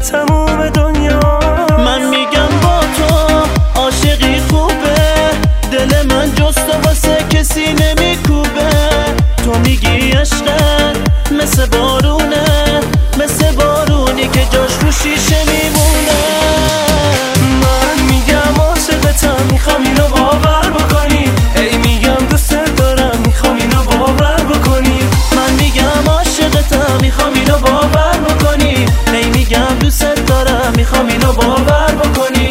تموم دنیا. من میگم با تو عاشقی خوبه، دل من جز تو واسه کسی نمیکوبه. تو میگی عشقت مثل بارونه، مثل بارونی که جاش رو شیشه میمونه. من میگم عاشقتم، میخوام اینو باور بکنی. هی میگم دوست دارم، میخوام اینو باور بکنی. من میگم عاشقتم، میخوام اینو باور بکنی. هی میگم دوست دارم، میخوام اینو باور بکنی.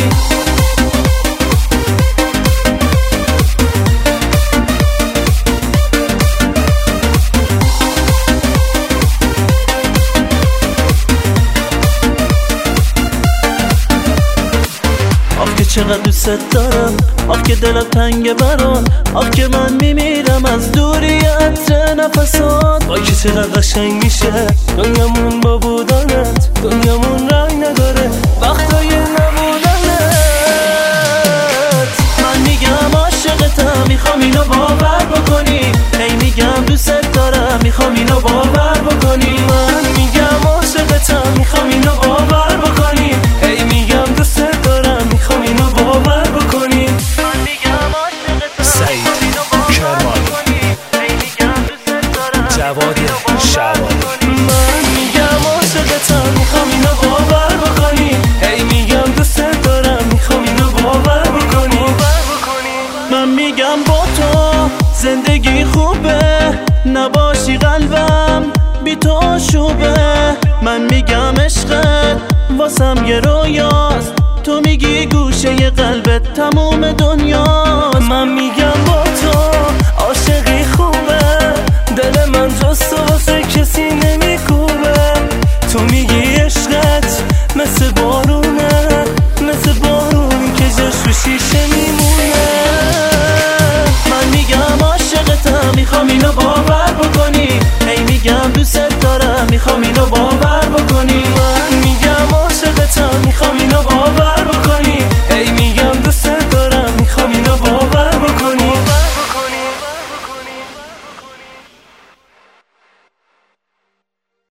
آخ که چقدر دوست دارم، آخ که دلم تنگه برات، آخ که من میمیرم از دوری عطر نفسات. وای که چقدر قشنگ میشه دنیامون با بودنت، دنیامون رنگ نداره وقتای نبودنت. من میگم عاشقتم، میخوام اینو باور بکنی. هی میگم دوست دارم، میخوام اینو باور بکنی. من میگم عاشقتم، میخوام اینو باور بکنی. هی میگم دوست دارم، میخوام اینو باور بکنی. من میگم عاشقتم، سعید کرمانی، هی میگم دوست دارم، جواد شعبانی. من میگم عاشقتم، میخوام اینو باور بکنی. هی میگم دوست دارم، میخوام اینو باور بکنی. من میگم با تو زندگی خوبه، نباشی قلبم بی تو آشوبه. من میگم عشقت واسم یه رویاست، تو میگی گوشه قلبت تموم دنیاست. من میگم با تو عاشقی خوبه، دل من جز تو واسه کسی نمیکوبه. تو میگی عشقت مثل بارون